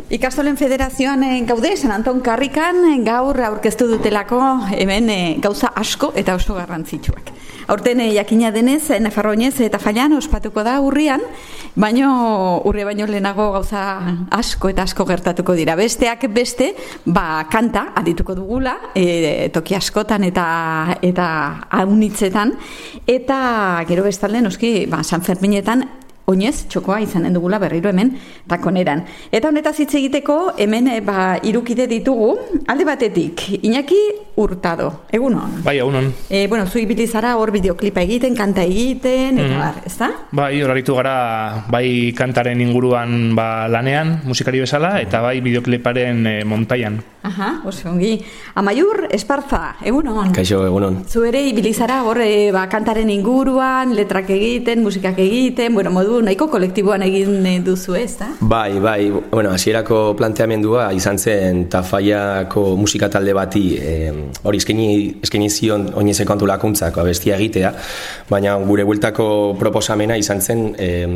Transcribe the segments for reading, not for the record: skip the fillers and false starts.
Ikastolen Federazioan gaude, San Anton Karrikan, gaur aurkeztu dutelako hemen gauza asko eta oso garrantzitsuak. Aurten jakina denez, Nafarroinez eta Fallan ospatuko da urrian, baino urre baino lehenago gauza asko eta asko gertatuko dira. Besteak beste, kanta adituko dugula, toki askotan eta haunitzetan, eta gero bestalde noski, San Ferminetan, oinez, txokoa izanen dugula berriro hemen Takoneran. Eta honetaz hitz egiteko, hemen hirukide ditugu, alde batetik, Iñaki Hurtado, egunon? Bai, egunon. Zu ibilizara hor bideoklipa egiten, kanta egiten, eta bar, ezta? Bai, horaritu gara, bai kantaren inguruan lanean, musikari bezala, eta bai bideokliparen montaian. Aha, oso ongi. Amaiur Esparza, egunon? Kaixo, egunon. Zu ere ibilizara hor kantaren inguruan, letrak egiten, musikak egiten, modu nahiko kolektiboan egin duzu, ez da? Bai, hasierako planteamendua izan zen Tafallako musika talde bati hori eskaini zion oinezeko antolakuntzako abestia egitea, baina gure bueltako proposamena izan zen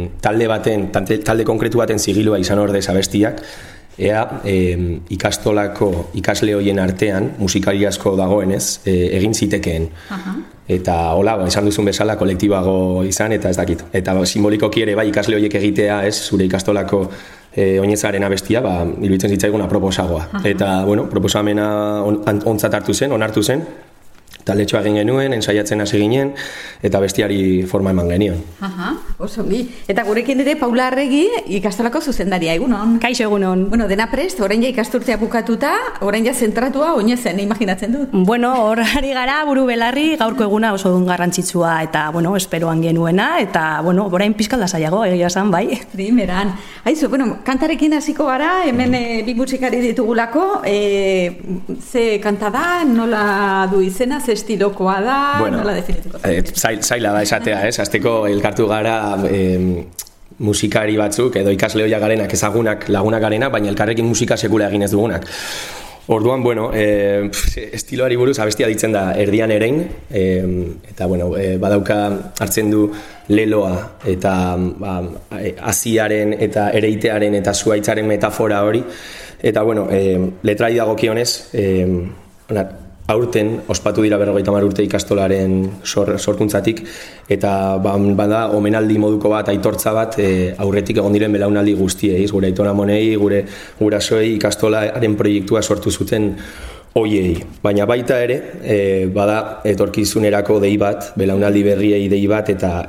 talde konkretu baten zigilua izan ordez abestiak, ea ikastolako ikasle hoien artean musikari asko dagoenez egin zitekeen. Eta hola, esan duzun bezala kolektibago izan eta ez dakit. Eta simbolikoki ere bai ikasle horiek egitea, ez zure ikastolako oinezaren abestia, iruditzen zitzaiguna proposagoa. Eta proposamena ontzat hartu zen, onartu zen. Taldetxoa egin genuen, ensaiatzen hasi ginen, eta bestiari forma eman genion. Oso ongi. Eta gurekin ere Paula Arregi ikastolako zuzendaria, egunon? Kaixo, egunon. Dena prest, orain ja ikasturtea bukatuta, orain ja zentratua oinezen, imaginatzen dut. Hor ari gara, buru belarri, gaurko eguna oso dun garrantzitsua, eta, esperoan genuena, eta, orain pizkalda zailago, egia esan, bai. Primeran. Aizu, kantarekin hasiko gara, hemen bi musikari ditugulako, ze kanta da, nola du izena, estilokoa da, nola definituko? Zaila da esatea, azteko elkartu gara musikari batzuk, edo ikasle hoiak garenak, ezagunak lagunak garenak, baina elkarrekin musika sekula egin ez dugunak. Orduan, estiloari buruz abestia ditzen da Erdian Erein, eta badauka hartzen du leloa eta haziaren eta ereitearen eta zuaitzaren metafora hori, eta letrai dagokionez, aurten ospatu dira 50 urte ikastolaren sorkuntzatik, eta bada omenaldi moduko bat, aitortza bat aurretik egon diren belaunaldi guztiei, gure aitonamonei, gure gurasoei ikastolaren proiektua sortu zuten hoiei. Baina baita ere, bada etorkizunerako dei bat, belaunaldi berriei dei bat, eta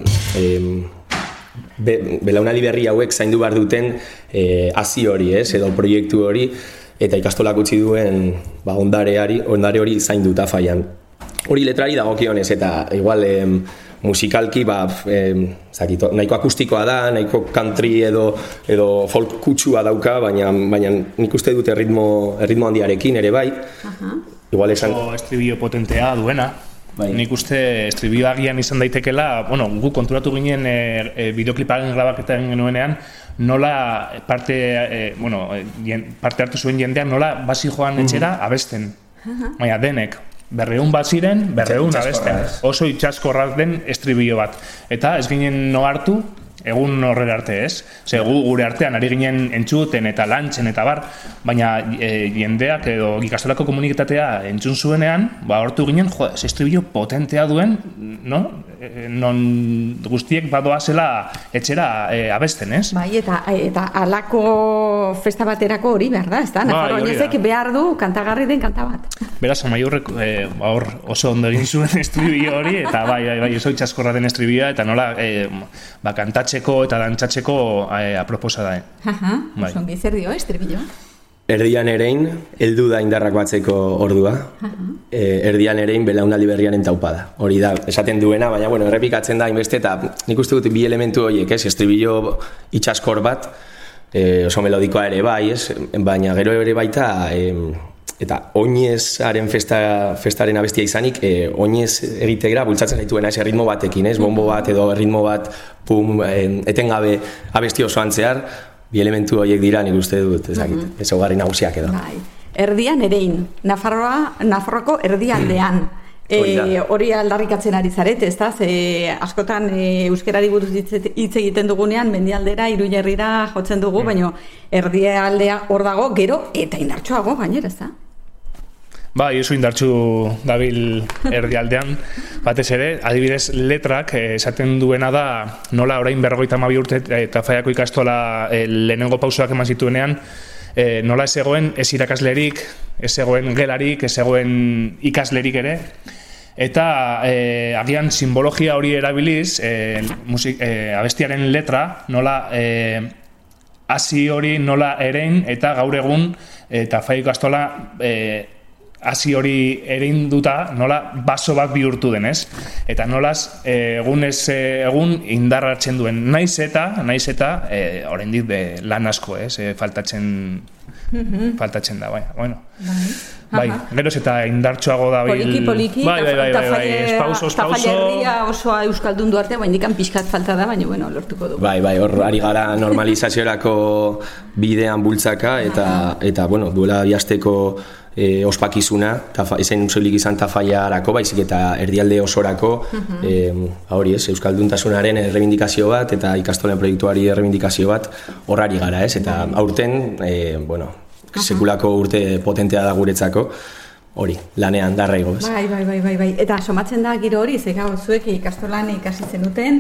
belaunaldi berri hauek zaindu behar duten hazi hori, edo proiektu hori, eta ikastolak utzi duen ondare hori zaindu Tafallan. Hori letrari dagokionez, eta igual musikalki nahiko akustikoa da, nahiko country edo folk kutsua dauka, baina nik uste dute ritmo handiarekin ere bai. Igual esan estribillo potentea duena. Nik uste estribillo agian izan daitekela, gu konturatu ginen bideokliparen grabaketan genuenean, nola parte hartu zuen jendean, nola basi joan etxera abesten. Baina denek, 200 bat ziren, 200 abesten. Oso itxaskorra den estribillo bat. Eta ez ginen no hartu, egun horrela arte ez. Gu gure artean ari ginen entzuten eta lantzen eta bar, baina jendeak edo ikastolako komunitatea entzun zuenean, hortu ginen, estribillo potentea duen, non guztiek badoazela etxera abesten, ez? Bai, eta alako festa baterako hori behar da, ez da? Nafarroinezek behar du kantagarri den kanta bat. Beraz, Amaiurrek oso ondo egin zuen estribillo hori, eta bai, oso itxaskorra den estribilloa, eta nola kantatzeko eta dantzatzeko aproposa da. Oso ongi zer dio, estribilloa? Erdian Erein, heldu da indarrak batzeko ordua. Erdian Erein belaunaldi berriaren taupada. Hori da, esaten duena, baina errepikatzen da inbeste, eta nik uste dut bi elementu horiek, estribillo itxaskor bat, oso melodikoa ere bai, baina gero ere baita, eta oinezaren festaren abestia izanik, oinez egitegera bultzatzen zaituena ritmo batekin, bombo bat edo ritmo bat, etengabe abesti osoan zehar, bi elementu horiek dira nik uste dut, ezaugarri nagusiak edo. Erdian Erein, Nafarroako erdialdean. Hori aldarrikatzen ari zarete, ez da? Askotan euskerari buruz hitz egiten dugunean, mendialdera, Iruñerrira jotzen dugu, baina erdialdea hor dago, gero eta indartsuago gainera, ez da? Bai, oso indartsu dabil erdialdean, batez ere, adibidez letrak esaten duena da nola orain 52 urte eta Tafallako ikastola lehenengo pausoak eman zituenean, nola ez egoen ez irakaslerik, ez egoen gelarik, ez egoen ikaslerik ere, eta agian simbologia hori erabiliz, abestiaren letra, nola hasi hori nola erein, eta gaur egun Tafallako ikastola hasi hori erinduta nola baso bat bihurtu denez, eta nolaz egun indarra hartzen duen, naiz eta oraindik lan asko, faltatzen da, bueno. Bai, geroz eta indartsuago da poliki, Tafallerria osoa euskaldun du arte, baina pixkat falta da, baina bueno, lortuko du. Bai, hor ari gara normalizaziorako bidean bultzaka, eta bueno, duela bihasteko ospakizuna, ezen soilik izan Tafallarako, baizik eta erdialde osorako, hori ez, euskalduntasunaren errebindikazio bat, eta ikastolen proiektuari errebindikazio bat, horrari gara ez, eta aurten, bueno, sekulako urte potentea da guretzako, hori, lanean darraigo ez. Bai, eta somatzen da giro hori, zuek ikastolan ikasi zenuten,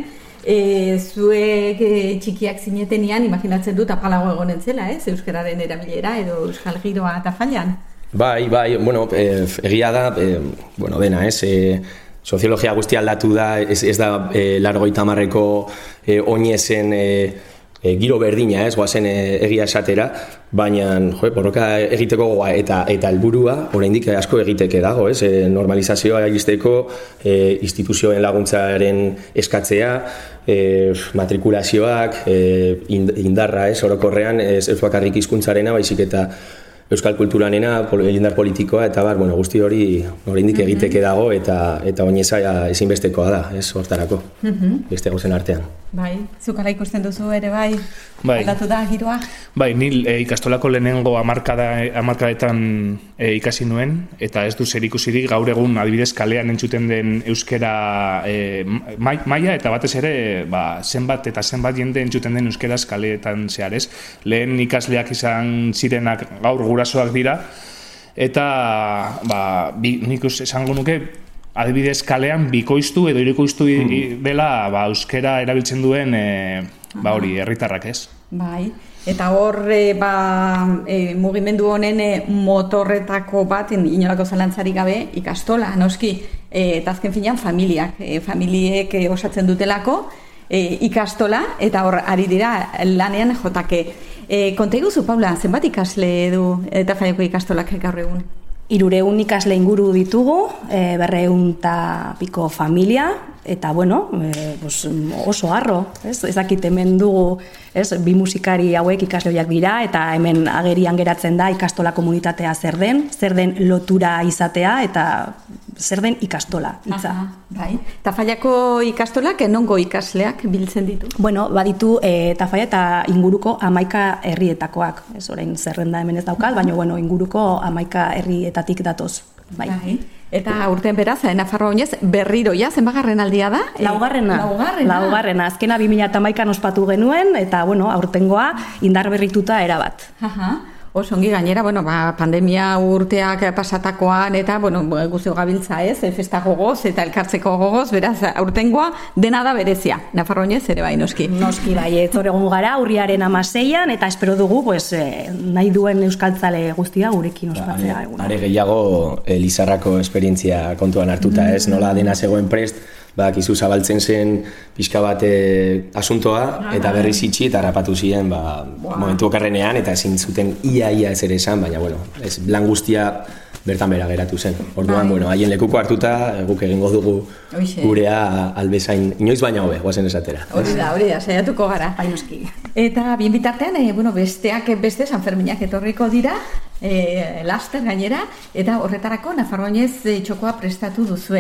zuek txikiak zinetenean, imaginatzen dut apalago egonen zela, euskararen erabilera edo euskal giroa Tafallan. Bai, bueno, egia da, bueno, dena, soziologia guztia aldatu da, ez da 80ko oinezen giro berdina, goazen egia esatera, baina, borroka egiteko goa eta helburua oraindik asko egiteke dago, normalizazioa egisteko, instituzioen laguntzaren eskatzea, matrikulazioak, indarra, orokorrean, ez bakarrik hizkuntzarena, baizik eta euskal kulturanena, indar politikoa, eta bueno, guzti hori oraindik egiteke dago, eta oineza ezinbestekoa da, hortarako, beste gauzen artean. Bai, zukala ikusten duzu ere, bai, aldatu da giroa? Bai, nil ikastolako lehenengo hamarkadetan ikasi nuen, eta ez du zer ikusirik gaur egun adibidez kalean entzuten den euskera maila, eta batez ere zenbat eta zenbat jende entzuten den euskeraz kaleetan zehar, ez? Lehen ikasleak izan zirenak gaur gurasoak dira, eta nik esango nuke adibidez kalean bikoiztu edo hirukoiztu dela euskera erabiltzen duen hori herritarrak ez. Bai, eta hor mugimendu honen motorretako bat inolako zalantzarik gabe ikastola, noski, eta azken finean familiek osatzen dutelako ikastola, eta hor ari dira lanean jotake. Konta iguzu, Paula, zenbat ikasle du Tafallako ikastolak gaur egun? 300 ikasle inguru ditugu, 200 piko familia, eta bueno, oso harro, ez dakit hemen dugu, bi musikari hauek ikasle horiek dira, eta hemen agerian geratzen da ikastola komunitatea zer den lotura izatea, eta zer den ikastola hitza. Bai. Tafallako ikastolak nongo ikasleak biltzen ditu? Bueno, baditu Tafalla eta inguruko 11 herrietakoak, ez orain zerrenda hemen ez daukal, baina bueno, inguruko 11 herrietatik datoz. Bai. Eta urten beraz, Nafarroa oinez, berriro zenbagarren aldia da? Laugarrena. Azkena 2011an ospatu genuen, eta bueno, aurtengoa indar berrituta erabat. Osongi gainera, pandemia urteak pasatakoan, eta guzio gabiltza festa gogoz eta elkartzeko gogoz, beraz, aurtengoa dena da berezia. Nafarroa oinez ere bai, noski. Noski bai, etor egon gara, urriaren 16an, eta espero dugu, nahi duen euskaltzale guztia gurekin ospatzea eguna. Are gehiago, Lizarrako esperientzia kontuan hartuta, nola dena zegoen prest, izu zabaltzen zen pixka bat asuntoa, eta berriz itxi eta harrapatu ziren momentu okarrenean, eta ezin zuten ia ez ere esan, baina lan guztia bertan bera geratu zen. Orduan, haien lekuko hartuta, guk egingo dugu gurea albezain, inoiz baina hobe, guazen esatera. Hori da, saiatuko gara. Bainoski. Eta bien bitartean, beste Sanferminak etorriko dira, laster gainera, eta horretarako Nafarroa oinez txokoa prestatu duzue.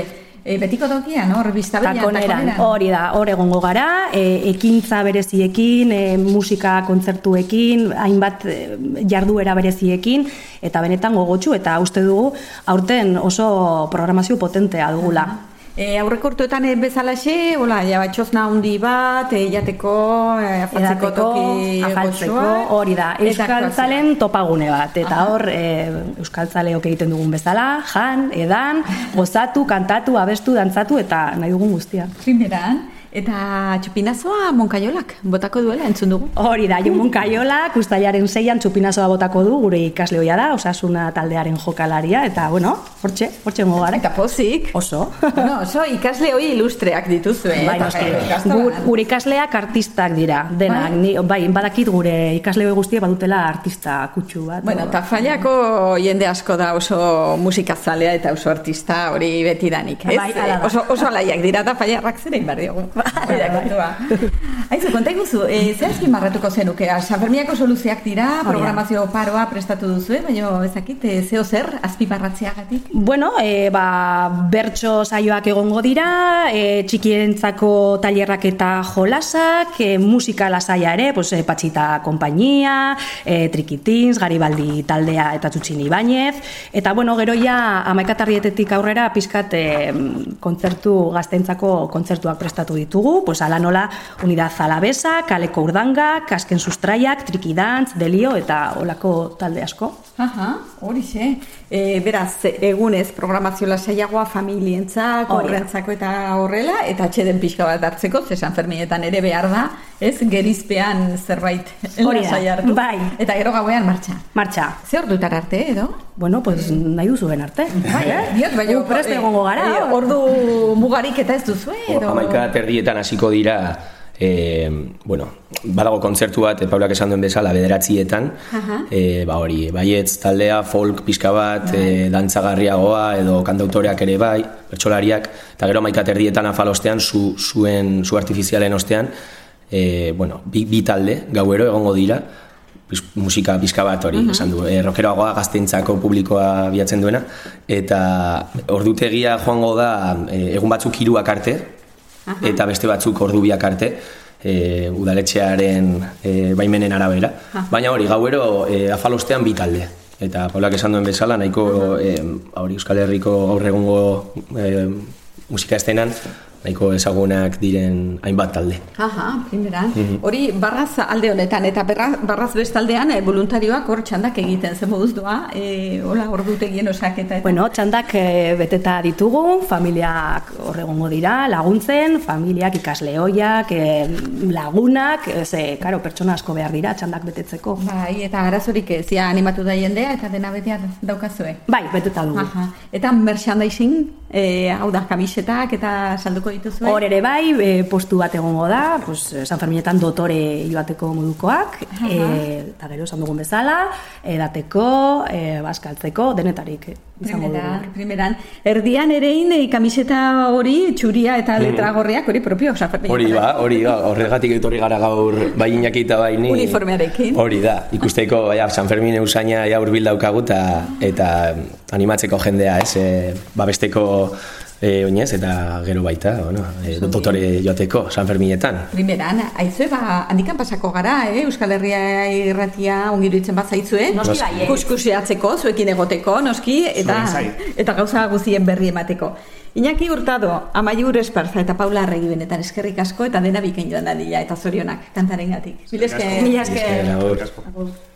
Betiko tokian, hor, biztabeian, takoneran. Hori da, hor egongo gara, ekintza bereziekin, musika kontzertuekin, hainbat jarduera bereziekin, eta benetan gogotsu, eta uste dugu, aurten oso programazio potentea dugula. Aurreko urteetan bezalaxe, batxozna handi bat, jateko, afatzeko toki afaltzeko, hori da, euskaltzalen topagune bat, eta hor euskaltzaleok egiten dugun bezala, jan, edan, gozatu, kantatu, abestu, dantzatu, eta nahi dugun guztia. Primeran. Eta txupinazoa Monkaiolak botako duela, entzun dugu? Hori da, Monkaiolak ustailaren 6an txupinazoa botako du, gure ikasle ohia da, Osasuna taldearen jokalaria, eta bueno, hortxe gara. Eta pozik. Oso. Oso ikasle hoi ilustreak dituzue. Bai, gure ikasleak artistak dira, denak. Bai, badakit gure ikasle hoi guztiek badutela artista kutsu bat. Bueno, Tafallako jende asko da oso musikazalea eta oso artista hori betidanik, ez? Bai, oso alaiak dira Tafallarrak zerein behar diogu. Aizu, konta iguzu, zehazkin marratuko zenuke, Sanfermiako soluziak dira, programazio paroa prestatu duzue, baina ezakit, zeo zer, azpimarratzeagatik? Bueno, bertso saioak egongo dira, txikientzako tailerrak eta jolasak, musika lasaia ere, Patxita Kompainia, Trikitins, Garibaldi taldea eta Txutxin Ibañez, eta bueno, gero ja 11:00 aurrera pizkat kontzertu gaztentzako kontzertuak prestatu ditu. Ala nola Unidad Alavesa, Kaleko Urdanga, Kasken Sustraiak, Trikidantz, Delio eta olako talde asko. Horixe. Beraz, egunez programazio lasaiagoa familientzak, horrentzako eta horrela, eta atxeden pixka bat hartzeko, ze Sanferminetan ere behar da, ez gerizpean zerbait lasai hartu. Bai. Eta gero gauean martxa. Ze ordutar arte, edo? Bueno, nahi duzuen arte. Bai, prest egongo gara. Ordu mugarik eta ez duzue, edo? 11:30 hasiko dira, badago kontzertu bat, Paulak esan duen bezala, 9:00, hori, baietz taldea, folk pixka bat, dantzagarriagoa, edo kantautoreak ere bai, bertsolariak, eta gero 11:30 afalostean, zu artifizialen ostean, bi talde, gauero egongo dira, musika pixka bat hori, esan du, rockeroagoa gaztentzako publikoa bilatzen duena, eta ordutegia joango da, egun batzuk 3 arte, eta beste batzuk ordu 2 arte, udaletxearen baimenen arabera. Baina hori, gauero afalostean 2 talde. Eta Paulak esan duen bezala, nahiko Euskal Herriko gaur egungo musika estenan, nahiko ezagunak diren hainbat talde. Primeran. Hori, barraz alde honetan, eta barraz bestaldean voluntarioak hor txandak egiten, zen moduz doa, hola, ordutegien osaketa. Bueno, txandak beteta ditugu, familiak hor egongo dira, laguntzen, familiak, ikasle ohiak, lagunak, karo, pertsona asko behar dira txandak betetzeko. Bai, eta arazorik zia animatu da jendea, eta dena betean daukazue. Bai, beteta dugu. Eta merchandising, hau da, kamisetak eta salduko dituzue? Hor ere bai, postu bat egongo da, Sanferminetan dotore joateko modukoak, eta gero esan dugun bezala, edateko, baskaltzeko, denetarik izango dugu. Primeran, erdian erein kamiseta hori, txuria eta letra gorriak, hori propio Sanferminetan. Hori ba, horregatik etorri gara gaur bai Iñaki eta bai ni. Uniformearekin. Hori da, ikusteko Sanfermine usaina hurbil daukagu eta animatzeko jendea, babesteko oinez, eta gero baita, dotore joateko Sanferminetan. Primeran, aizue, handikan pasako gara, Euskal Herria irratia ongiruitzen bat zaitzue. Noski bai, kuskuseatzeko, zuekin egoteko, noski, eta gauza guzien berri emateko. Iñaki Hurtado, Amaiur Esparza eta Paula Arregi benetan eskerrik asko, eta dena bikain joan dadila, eta zorionak kantarengatik. Mila esker.